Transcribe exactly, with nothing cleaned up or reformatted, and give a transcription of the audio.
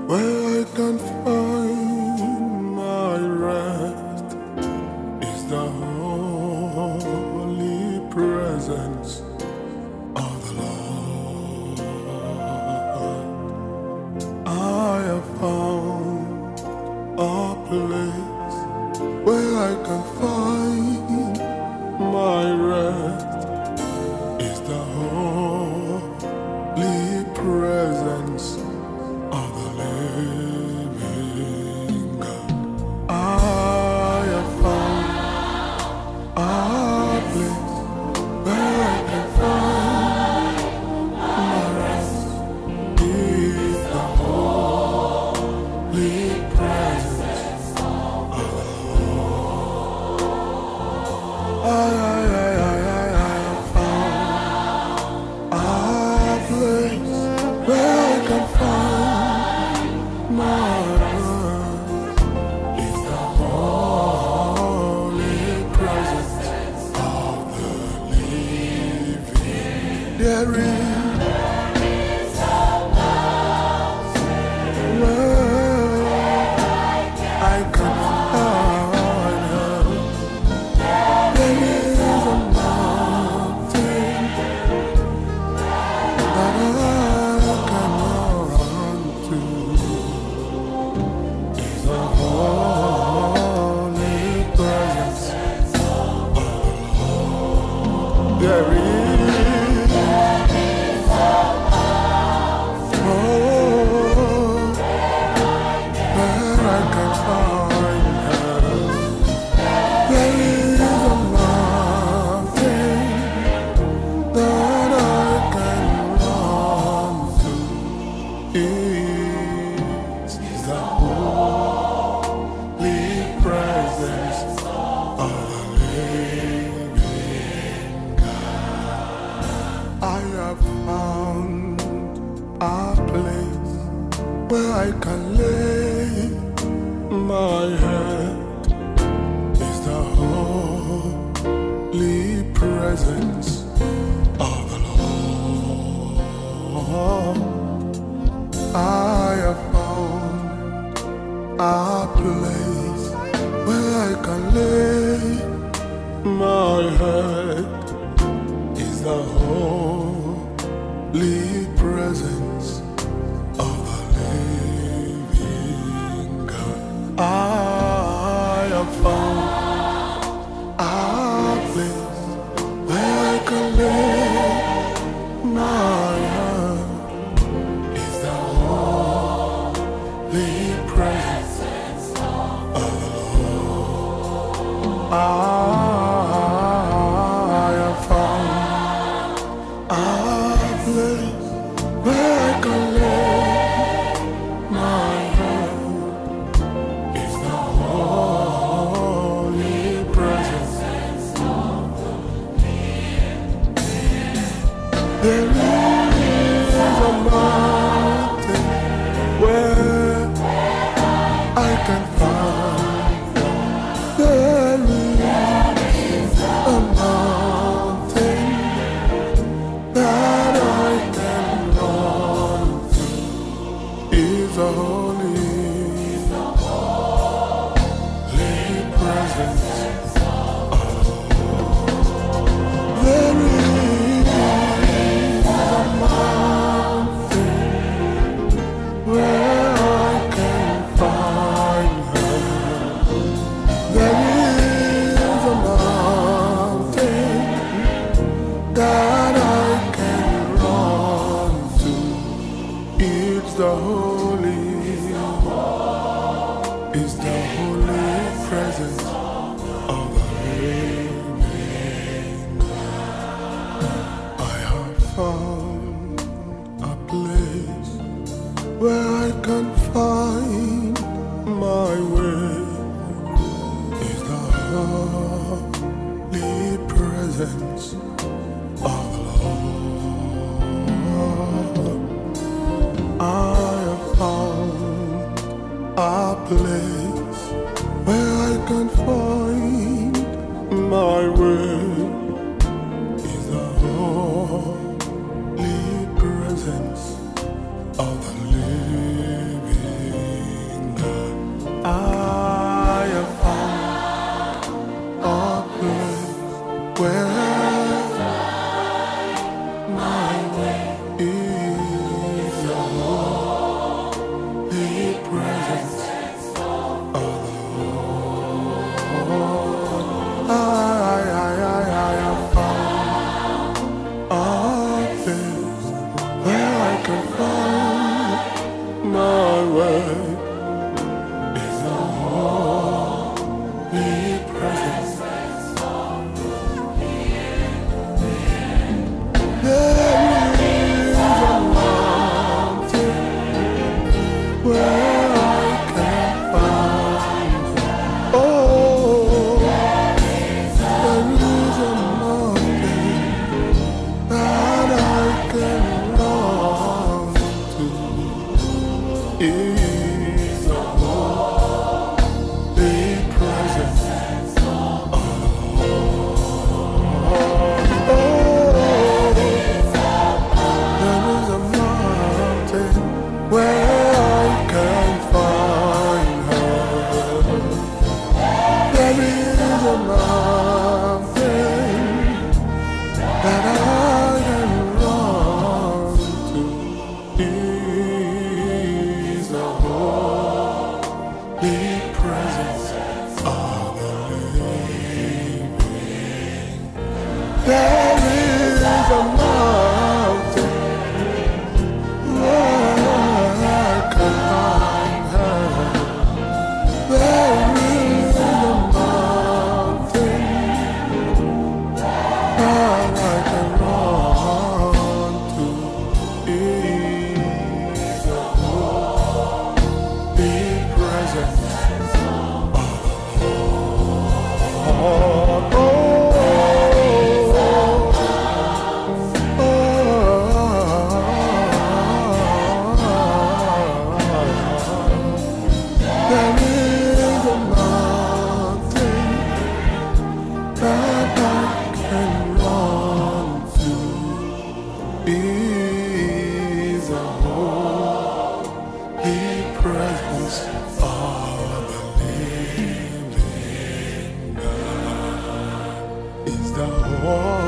where I can find my rest is the holy presence of the Lord. I have found a place where I can find my rest is the holy presence of the living God. I have found a place where I can find my rest is the holy presence of the Lord. I, I, I, I, I have found a place where I can find my rest is the holy presence of the living. There is where I can find her. There is a mountain that I can run to. Is the holy presence of the Lord. There is oh, where I can find her. There is a mountain that I can run to. It is the holy presence of the living God. I have found a place where I can lay my head is the holy presence of the Lord. I have found a place where I can lay my head is the holy presence of the living God. I have found a place where I can lay my head is the holy presence of the Lord. I have found a place where I can lay my head is the holy presence of the living. There is a mountain where I can find. There is a mountain that I can run to. Is a holy, holy presence of the Lord. There is a mountain where I can find her. There is a mountain that I can run to. It's the holy, it's the holy presence of the living God. I have found a place where I can find my way. Is the holy presence of the Lord. I have found a place where I can find my way. Is the holy presence of the living way is the holy presence. There is a mountain where I can find. Oh, there is a mountain that I can run to. Is the holy presence of the Lord. There is a mountain where I can find her. There is a mountain that I can run to. Is the holy presence of the living. There is a mountain where I can find her. There is a mountain that I can run to. Is the holy presence of the Lord. Oh, there is a mountain that I can run to. Is the holy presence of the living God. Is the holy